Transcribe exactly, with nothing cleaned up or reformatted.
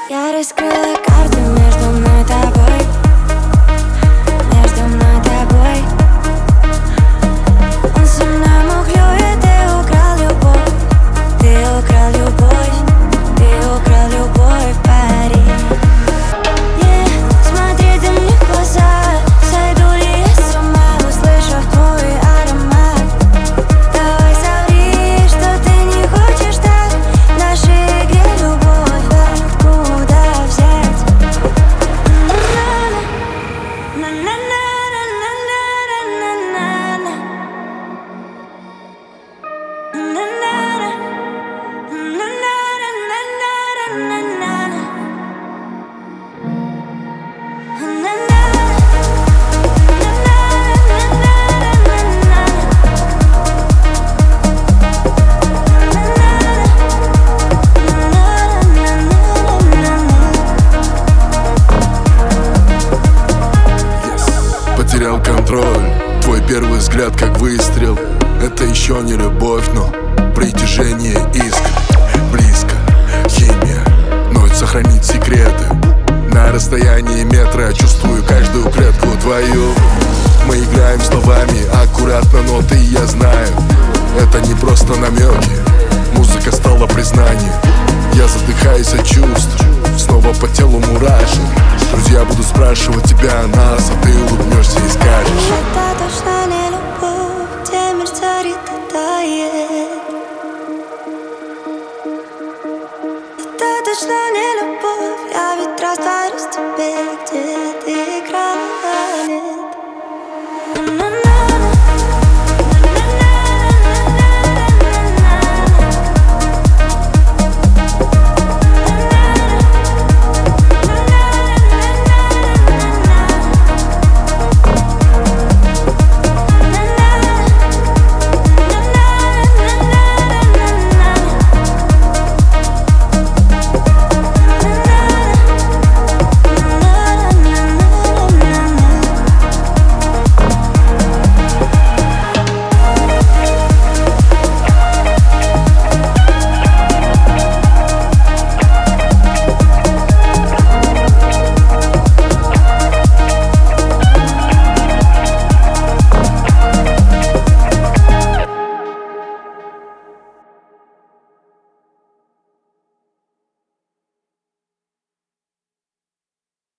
Я раскрыла карту между мной и тобой, между мной и тобой. Он со мной мухлюет, ты украл любовь, ты украл любовь, ты украл любовь, парень. Не смотри ты мне в глаза, сойду ли я с ума, услышав твой аромат. Давай соври, что ты не хочешь так в нашей игре любовь, откуда взять? Потерял контроль, твой первый взгляд как выстрел. Это еще не любовь, но притяжение искр. Близко, химия, ночь сохранить секреты. На расстоянии метра чувствую каждую клетку твою. Мы играем словами аккуратно, но ты и я знаю, это не просто намеки, музыка стала признанием. Я задыхаюсь от чувств, снова по телу мурашек. Друзья будут спрашивать тебя о нас, а ты улыбнешься и скажешь: это точно не любовь, где мир царит и тает. Это точно не любовь.